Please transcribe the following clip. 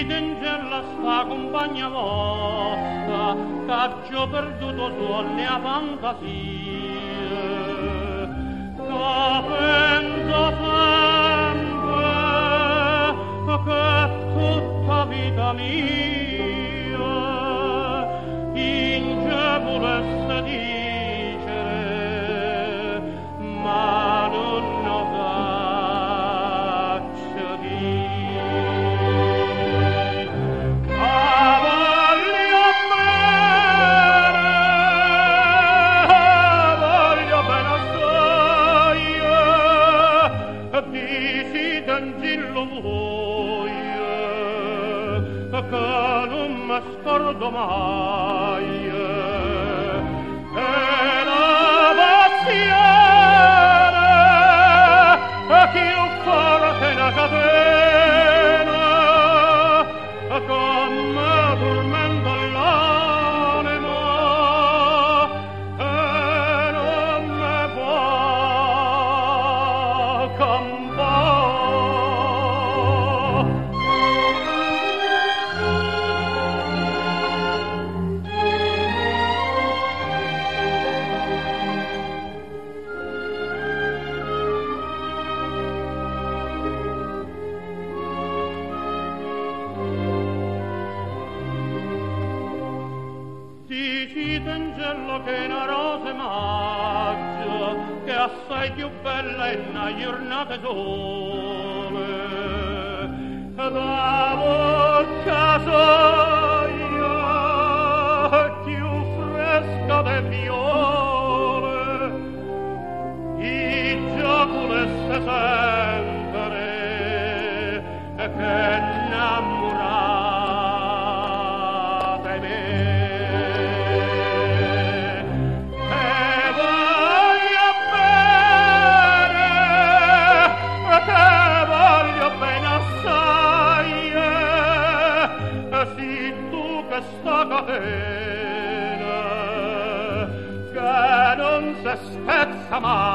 d'angella sta compagna vostra, c'ho perduto sulle a fantasia, che penso sempre che tutta vita mia in che volesse dicere, ma non lo faccio dire. Voglio bene assai, dici d'angelo voi, che non mi scordo mai, e la passione che io forte una catena, come tormento l'anima, e non me può campare. Dici d'angelo che è una rosa maggio, che è assai più bella in una giornata sole, da bocca soia più fresca de viole, i gioco volesse sempre che innamorate me. Questa catena che non si spezza mai.